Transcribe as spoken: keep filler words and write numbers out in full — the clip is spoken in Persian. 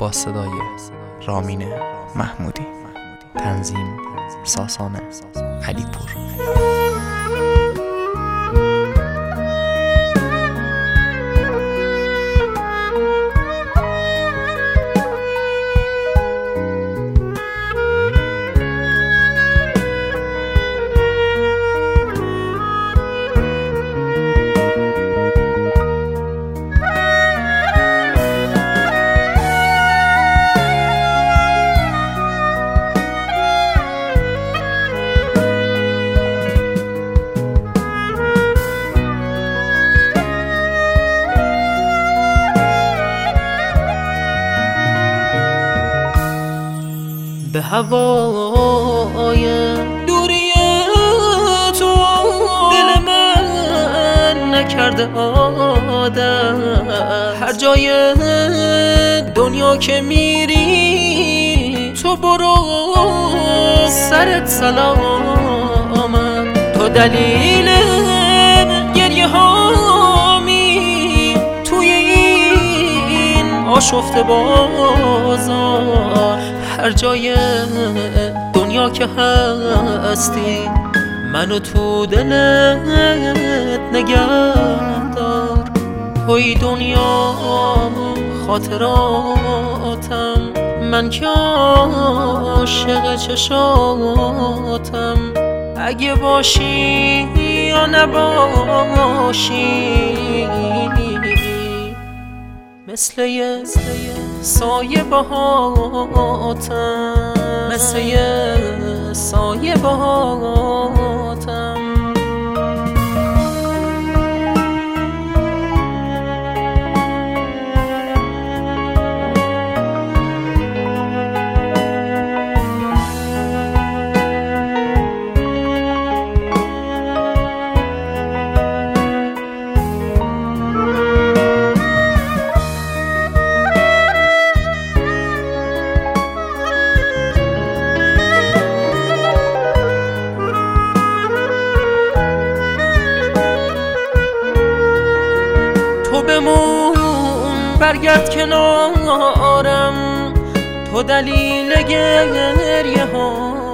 با صدای رامین محمودی. تنظیم ساسان علیپور. به هوای دوری تو دل من نکرده عادت، هر جای دنیا که میری تو برو سرت سلامت. تو دلیل گریه هامی توی این آشفته بازار، هر جای دنیا که هستی منو تو دلت نگه دار. توی دنیا خاطراتم، من که عاشق چشاتم. اگه باشی یا نباشی مثل یه سایه باهاتم، مثل یه سایه باهاتم. بمون برگرد کنارم، تو دلیل گریه هام.